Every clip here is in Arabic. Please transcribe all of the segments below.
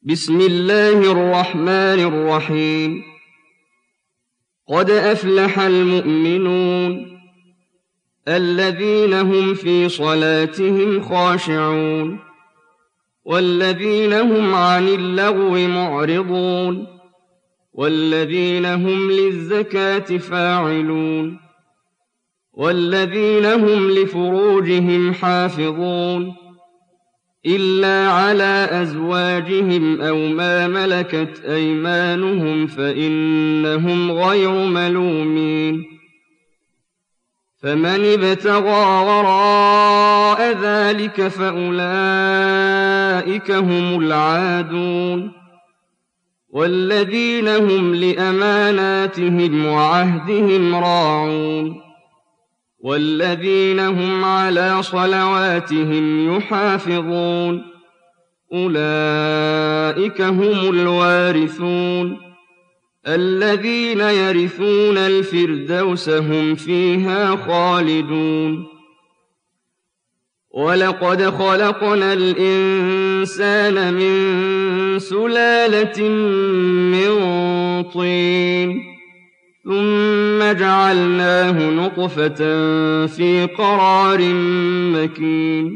بسم الله الرحمن الرحيم. قد أفلح المؤمنون الذين هم في صلاتهم خاشعون والذين هم عن اللغو معرضون والذين هم للزكاة فاعلون والذين هم لفروجهم حافظون إلا على أزواجهم أو ما ملكت أيمانهم فإنهم غير ملومين. فمن ابتغى وراء ذلك فأولئك هم العادون. والذين هم لأماناتهم وعهدهم راعون والذين هم على صلواتهم يحافظون أولئك هم الوارثون الذين يرثون الفردوس هم فيها خالدون. ولقد خلقنا الإنسان من سلالة من طين ثم جعلناه نطفة في قرار مكين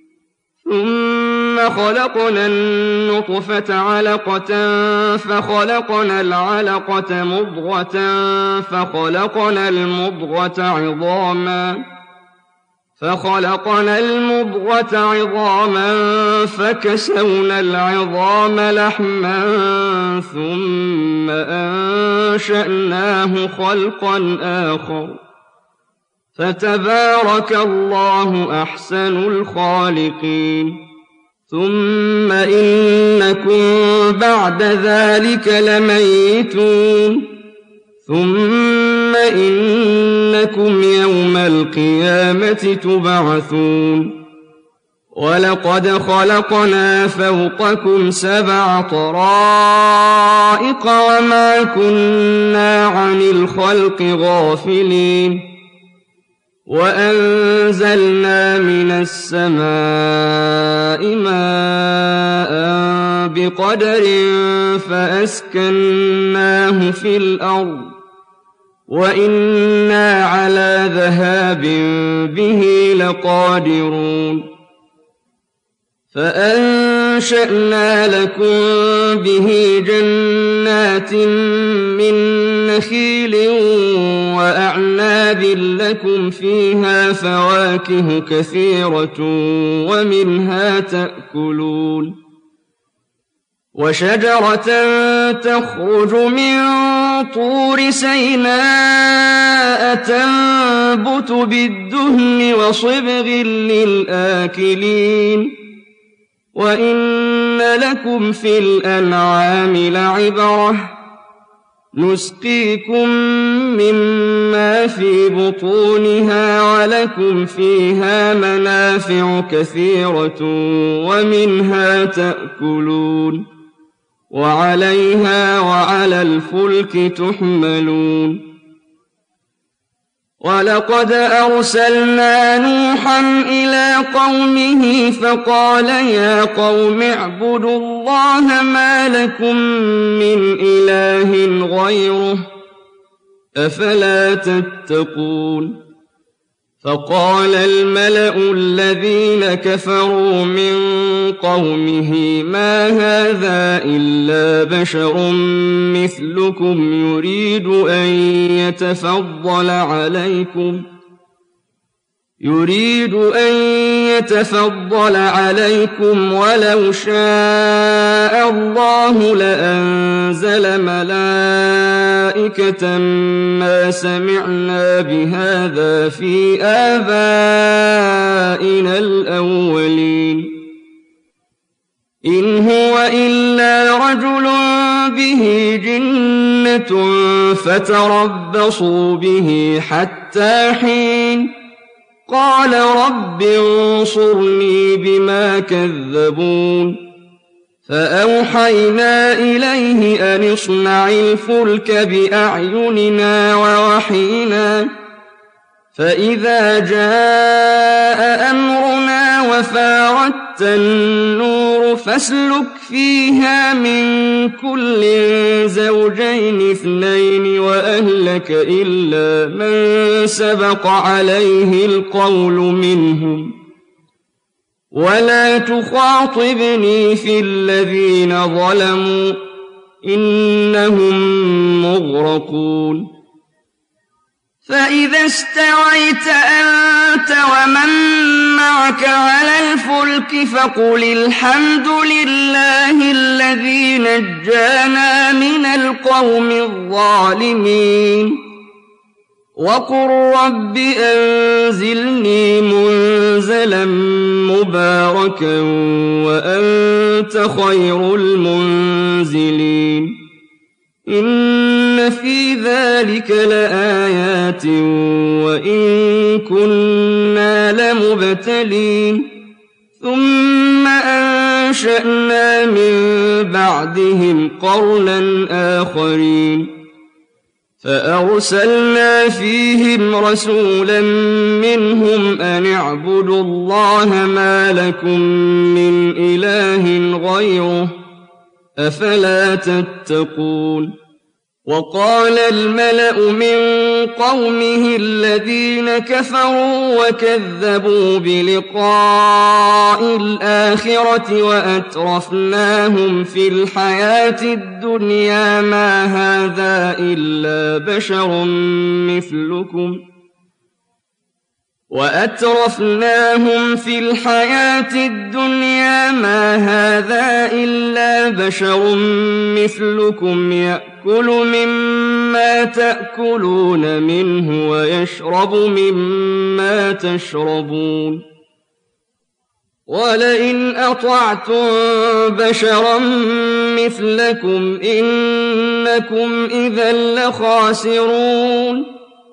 ثم خلقنا النطفة علقة فخلقنا العلقة مضغة فخلقنا المضغة عظاما فكسونا العظام لحما ثم أنشأناه خلقا آخر فتبارك الله أحسن الخالقين. ثم إنكم بعد ذلك لميتون ثم إنكم يوم القيامة تبعثون. ولقد خلقنا فوقكم 7 طرائق وما كنا عن الخلق غافلين. وأنزلنا من السماء ماء بقدر فأسكناه في الأرض وإنا على ذهاب به لقادرون. فأنشأنا لكم به جنات من نخيل وأعناب لكم فيها فواكه كثيرة ومنها تأكلون. وشجرة تخرج من طور سيناء تنبت بالدهن وصبغ للآكلين. وإن لكم في الأنعام لعبرة نسقيكم مما في بطونها ولكم فيها منافع كثيرة ومنها تأكلون وعليها وعلى الفلك تحملون. ولقد أرسلنا نوحا إلى قومه فقال يا قوم اعبدوا الله ما لكم من إله غيره أفلا تتقون. فقال الملأ الذين كفروا من قومه ما هذا إلا بشر مثلكم يريد أن يتفضل عليكم ولو شاء الله لأنزل ملائكة ما سمعنا بهذا في آبائنا الأولين إن هو إلا رجل به جنة فتربصوا به حتى حين. قال رب انصرني بما كذبون. فأوحينا إليه أن اصنع الفلك بأعيننا ووحينا فإذا جاء أمرنا وفاردت وأردت النور فاسلك فيها من كل زوجين اثنين وأهلك إلا من سبق عليه القول منهم ولا تخاطبني في الذين ظلموا إنهم مغرقون فإذا استويت أنت ومن معك على الفلك فقل الحمد لله الذي نجانا من القوم الظالمين وقل رب أنزلني منزلا مباركا وأنت خير المنزلين إن في ذلك لآيات وإن كنا لمبتلين ثم أنشأنا من بعدهم قرنا آخرين فأرسلنا فيهم رسولا منهم أن اعبدوا الله ما لكم من إله غيره أفلا تتقون وقال الملأ من قومه الذين كفروا وكذبوا بلقاء الآخرة وأترفناهم في الحياة الدنيا ما هذا إلا بشر مثلكم يأكل مما تأكلون منه ويشرب مما تشربون ولئن أطعتم بشرا مثلكم إنكم إذا لخاسرون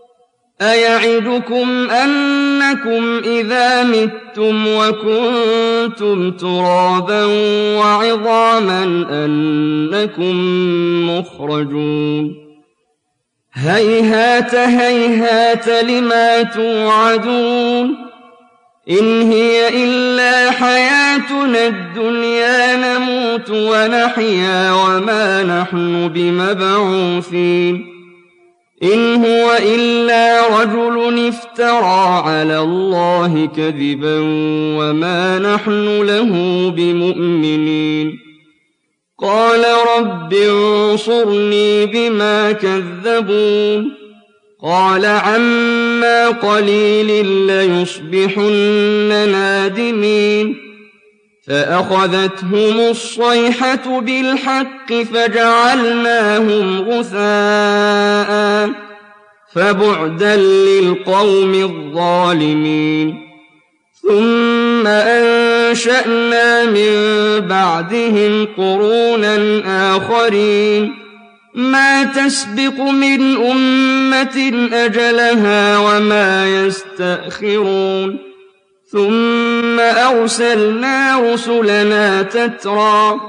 أيعدكم أنكم إذا متم وكنتم ترابا وعظاما أنكم مخرجون هيهات هيهات لما توعدون إن هي إلا حياتنا الدنيا نموت ونحيا وما نحن بمبعوثين إن هو إلا رجل افترى على الله كذبا وما نحن له بمؤمنين قال رب انصرني بما كذبون قال عما قليل ليصبحن نادمين فأخذتهم الصيحة بالحق فجعلناهم غثاء فبعدا للقوم الظالمين ثم أنشأنا من بعدهم قرونا آخرين ما تسبق من أمة أجلها وما يستأخرون ثم أرسلنا رسلنا تترى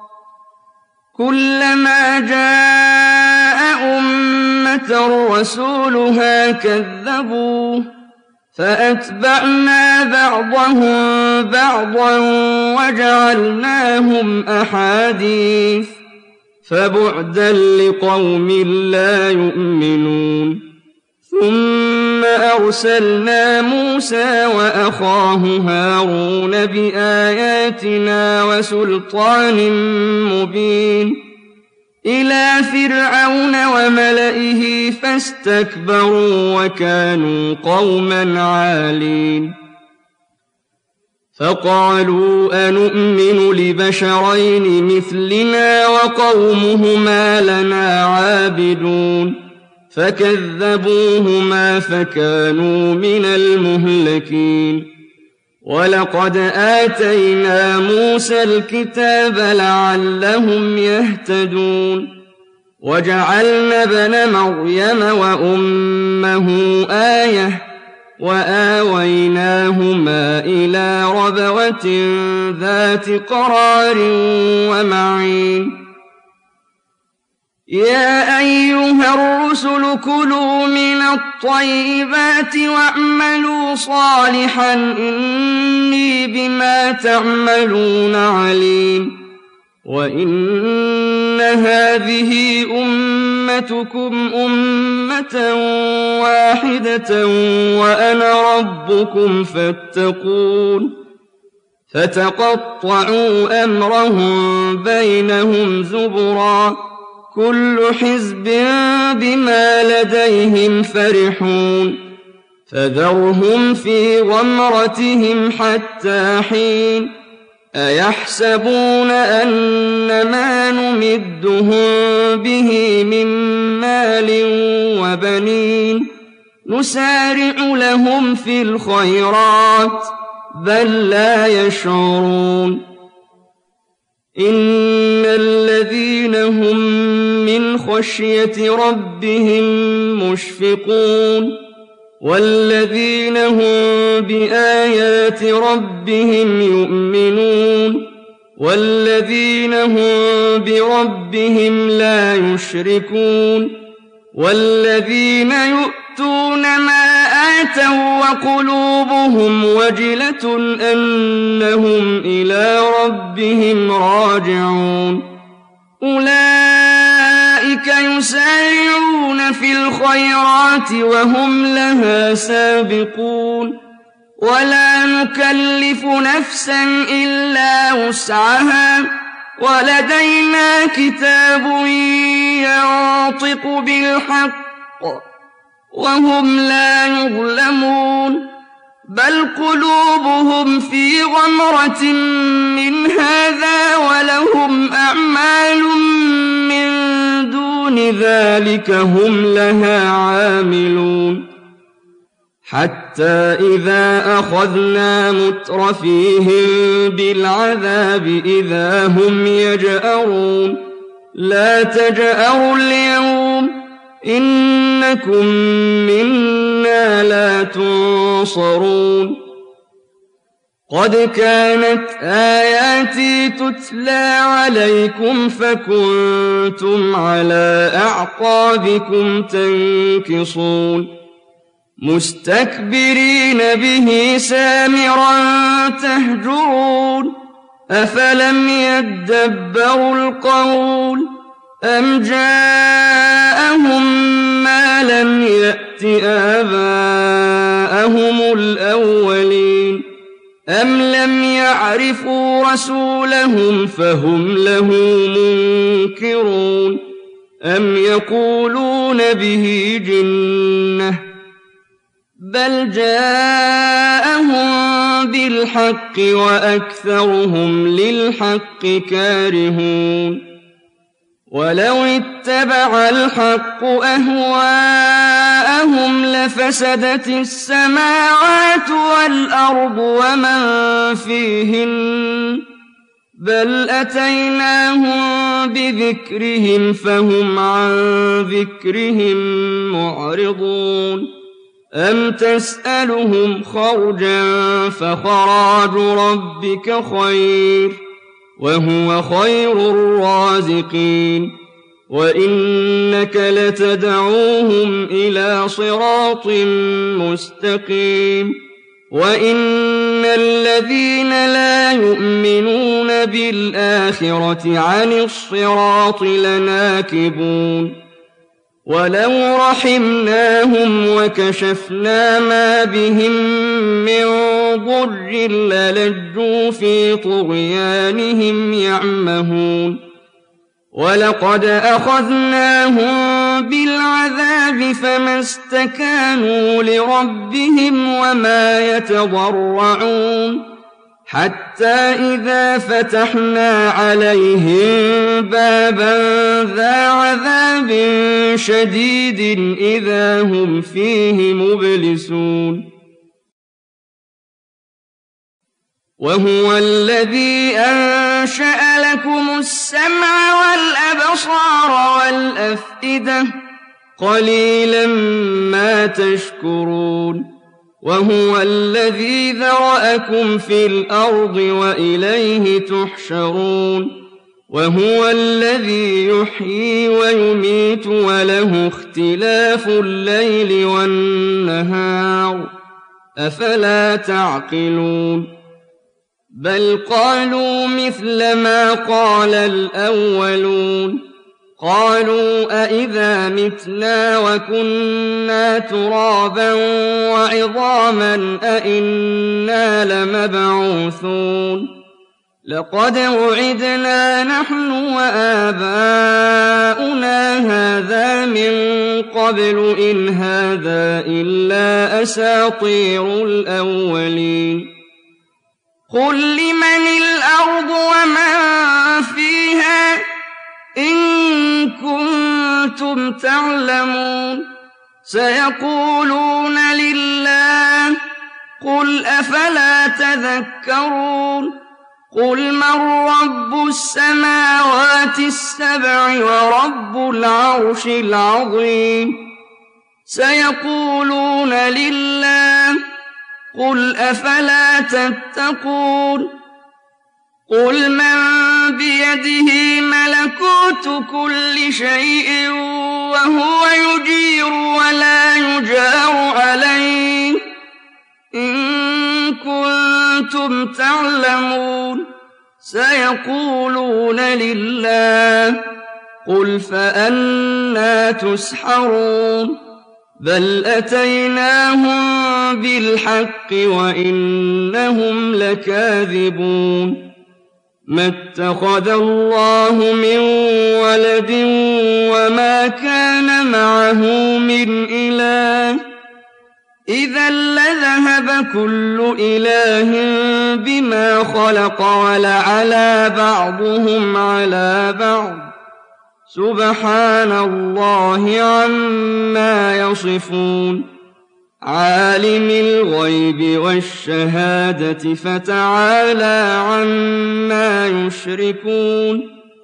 كلما جاء أمة رسولها كذبوه فأتبعنا بعضهم بعضا وجعلناهم أحاديث فبعدا لقوم لا يؤمنون ثم أرسلنا موسى وأخاه هارون بآياتنا وسلطان مبين إلى فرعون وملئه فاستكبروا وكانوا قوما عالين فقالوا أنؤمن لبشرين مثلنا وقومهما لنا عابدون فكذبوهما فكانوا من المهلكين ولقد آتينا موسى الكتاب لعلهم يهتدون وجعلنا ابن مريم وأمه آية وآويناهما إلى ربوة ذات قرار ومعين يا أيها الرسل الرسل كلوا من الطيبات واعملوا صالحا إني بما تعملون عليم وإن هذه أمتكم أمة واحدة وأنا ربكم فاتقون فتقطعوا أمرهم بينهم زبرا كل حزب بما لديهم فرحون فذرهم في غمرتهم حتى حين أيحسبون أن ما نمدهم به من مال وبنين نسارع لهم في الخيرات بل لا يشعرون إن الذين هم من خشية ربهم مشفقون والذين هم بآيات ربهم يؤمنون والذين هم بربهم لا يشركون والذين يؤتون ما آتوا وقلوبهم وجلة أنهم إلى ربهم راجعون أولئك يسارعون في الخيرات وهم لها سابقون ولا نكلف نفسا إلا وسعها ولدينا كتاب ينطق بالحق وهم لا يظلمون بل قلوبهم في غمرة من هذا ولهم أعمال من دون ذلك هم لها عاملون حتى إذا أخذنا مترفيهم بالعذاب إذا هم يجأرون لا تجأروا اليوم إنكم منا لا تنصرون قد كانت آياتي تتلى عليكم فكنتم على أعقابكم تنكصون مستكبرين به سامرا تهجرون أفلم يدبروا القول أم جاءهم ما لم يأت آباءهم الأولين أم لم يعرفوا رسولهم فهم له منكرون أم يقولون به جنة بل جاءهم بالحق وأكثرهم للحق كارهون ولو اتبع الحق أهواءهم لفسدت السماوات والأرض ومن فيهن بل أتيناهم بذكرهم فهم عن ذكرهم معرضون أم تسألهم خرجا فخراج ربك خير وهو خير الرازقين وإنك لتدعوهم إلى صراط مستقيم وإن الذين لا يؤمنون بالآخرة عن الصراط لناكبون ولو رحمناهم وكشفنا ما بهم من ضر للجوا في طغيانهم يعمهون ولقد أخذناهم بالعذاب فما استكانوا لربهم وما يتضرعون حتى إذا فتحنا عليهم بابا ذا عذاب شديد إذا هم فيه مبلسون وهو الذي أنشأ لكم السمع والأبصار والأفئدة قليلا ما تشكرون وهو الذي ذرأكم في الأرض وإليه تحشرون وهو الذي يحيي ويميت وله اختلاف الليل والنهار أفلا تعقلون بل قالوا مثل ما قال الأولون قالوا أئذا متنا وكنا ترابا وعظاما أئنا لمبعوثون لقد وعدنا نحن وآباؤنا هذا من قبل إن هذا إلا أساطير الأولين قل لمن الأرض ومن فيها إن كنتم تعلمون سيقولون لله قل أفلا تذكرون قل من رب السماوات السبع ورب العرش العظيم سيقولون لله قل أفلا تتقون قل من بيده ملكوت كل شيء وهو يجير ولا يجار عليه إن كنتم تعلمون سيقولون لله قل فأنى تسحرون بل أتيناهم بالحق وإنهم لكاذبون ما اتخذ الله من ولد وما كان معه من إله إذا لذهب كل إله بما خلق ولعلى بعضهم على بعض سبحان الله عما يصفون عالم الغيب والشهادة فتعالى عما يشركون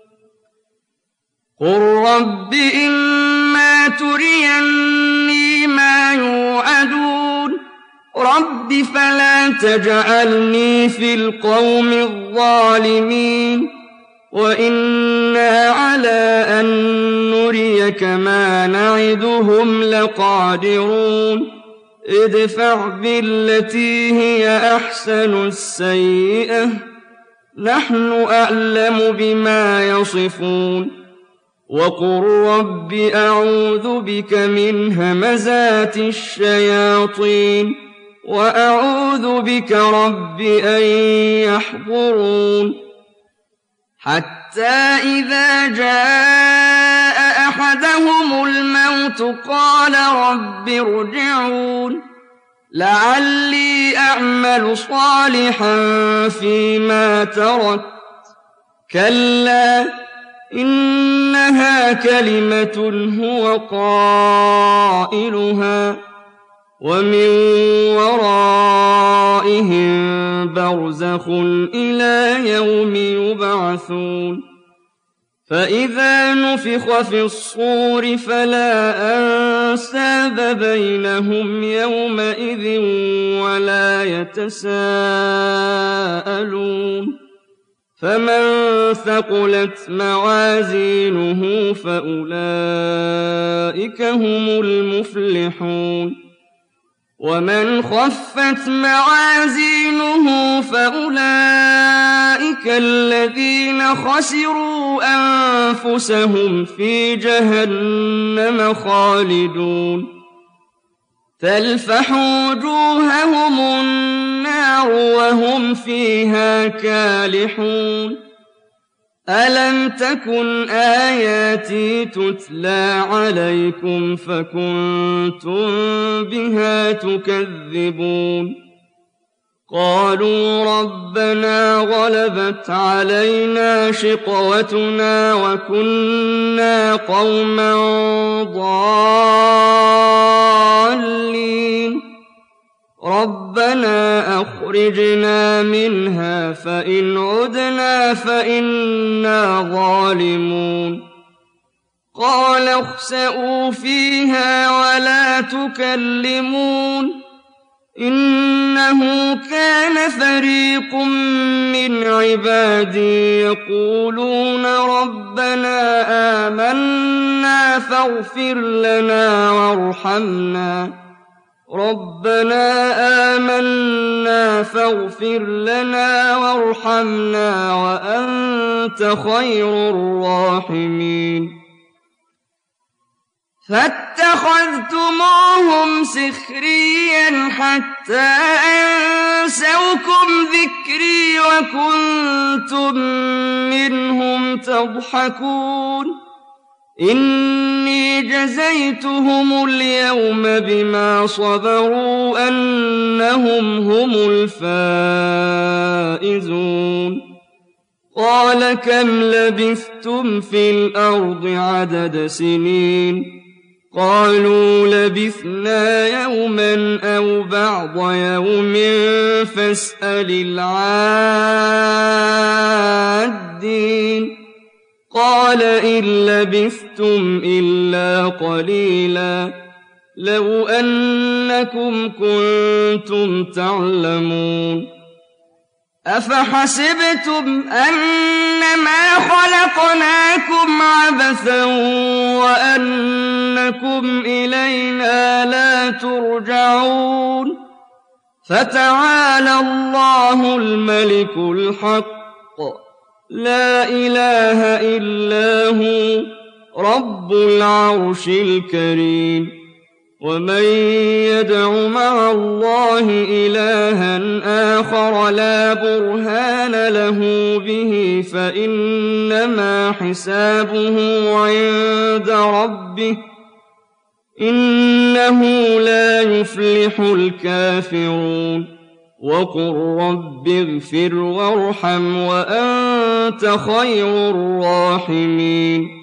قل رب إما تريني ما يوعدون رب فلا تجعلني في القوم الظالمين وإنا على أن نريك ما نعدهم لقادرون ادفع بالتي هي أحسن السيئة نحن أعلم بما يصفون وقل رب أعوذ بك من همزات الشياطين وأعوذ بك رب أن يحضرون حتى إذا جاء أحدهم الموت قال رب ارجعون لعلي أعمل صالحا فيما تركت كلا إنها كلمة هو قائلها ومن ورائهم برزخ إلى يوم يبعثون فإذا نفخ في الصور فلا أنساب بينهم يومئذ ولا يتساءلون فمن ثقلت موازينه فأولئك هم المفلحون ومن خفت موازينه فأولئك الذين خسروا أنفسهم في جهنم خالدون تلفح وجوههم النار وهم فيها كالحون ألم تكن آياتي تتلى عليكم فكنتم بها تكذبون قالوا ربنا غلبت علينا شقوتنا وكنا قوما ضالين ربنا أخرجنا منها فإن عدنا فإنا ظالمون قال اخسئوا فيها ولا تكلمون إنه كان فريق من عبادي يقولون ربنا آمنا فاغفر لنا وارحمنا وأنت خير الراحمين فاتخذتموهم سخريا حتى أنسوكم ذكري وكنتم منهم تضحكون إني جزيتهم اليوم بما صبروا أنهم هم الفائزون قال كم لبثتم في الأرض عدد سنين قالوا لبثنا يوما أو بعض يوم فاسأل العادين قال إن لبثتم إلا قليلا لو أنكم كنتم تعلمون أفحسبتم أنما خلقناكم عبثا وأنكم إلينا لا ترجعون فتعالى الله الملك الحق لا إله إلا هو رب العرش الكريم ومن يدع مع الله إلها آخر لا برهان له به فإنما حسابه عند ربه إنه لا يفلح الكافرون وقل رب اغفر وارحم وأنت خير الراحمين